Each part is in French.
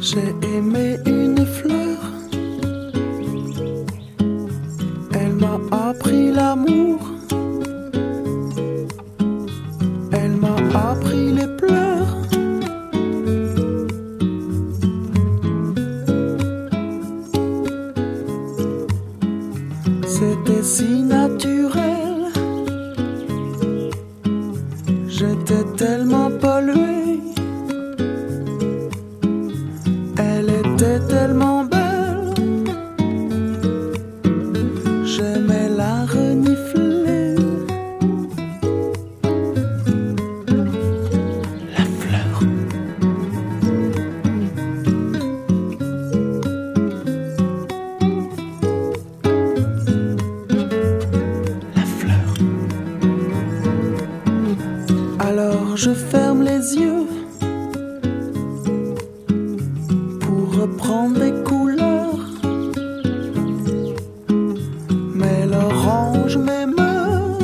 J'ai aimé une fleur, elle m'a appris l'amour, elle m'a appris les pleurs. C'était si naturel, j'étais tellement pollué, elle était tellement belle, j'aimais la renifler. La fleur. La fleur. Alors je ferme les yeux pour reprendre les couleurs, mais l'orange m'émeut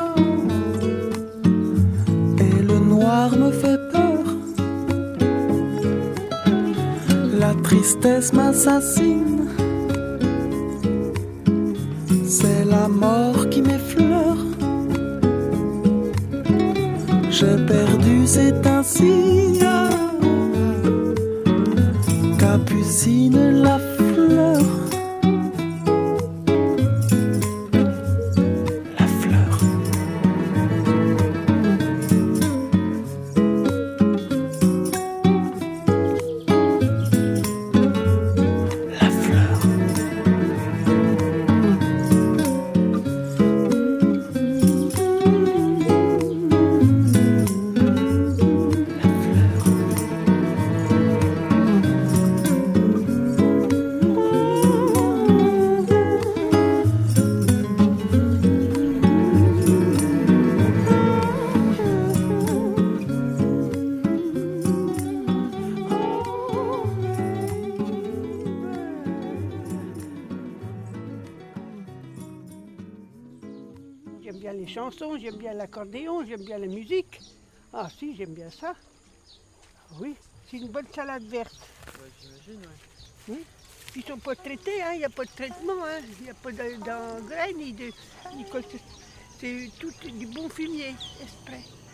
et le noir me fait peur. La tristesse m'assassine, c'est la mort qui m'effleure. J'ai perdu, c'est ainsi. Capucine la fleur. La fleur. La fleur. J'aime bien les chansons, j'aime bien l'accordéon, j'aime bien la musique. Ah si, j'aime bien ça. Oui, c'est une bonne salade verte. Ouais, j'imagine, ouais. Oui. Ils ne sont pas traités, il n'y a pas de traitement, il n'y a pas d'engrais ni de... C'est tout du bon fumier, exprès.